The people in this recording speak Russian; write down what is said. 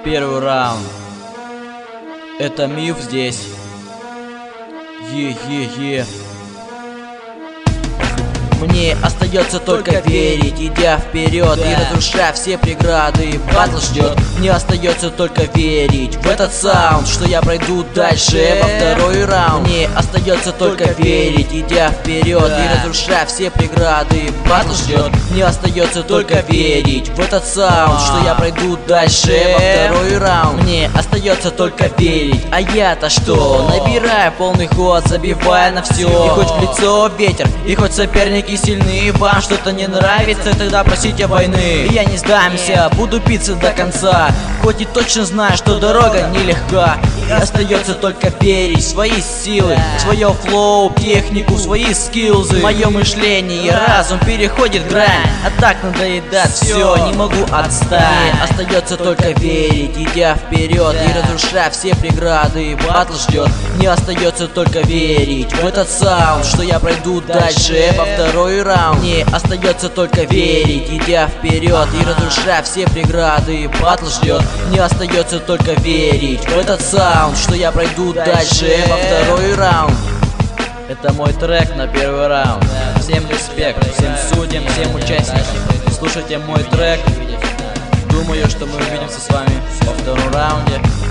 Первый раунд. Это миф здесь. Е-е-е. Мне остается только верить, идя вперед и разрушая все преграды. Батл ждет. Мне остается только верить в этот саунд, что я пройду дальше во второй раунд. Мне остается только верить, идя вперед и разрушая все преграды. Батл ждет. Мне остается только верить в этот саунд, что я пройду дальше во второй раунд. Мне остается только верить, а я-то что? Набирая полный ход, забивая на все. И хоть в лицо ветер, и хоть соперники сильны, вам что-то не нравится, тогда просите войны. Я не сдамся, буду биться до конца, хоть и точно знаю, что дорога нелегка. И остается только верить в свои силы, в свое флоу, технику, в свои скиллзы. Мое мышление и разум переходит грань, а так надоедает все, не могу отстать. Мне остается только верить, идя вперед и разрушая все преграды. Батл ждет. Мне остается только верить в этот саунд, что я пройду дальше во второй раунд. Мне остается только верить, идя вперед и разрушая все преграды. Батл ждет. Мне остается только верить в этот саунд, что я пройду дальше во второй раунд. Это мой трек на первый раунд. Всем респект, всем судьям, всем участникам. Слушайте мой трек. Думаю, что мы увидимся с вами во втором раунде.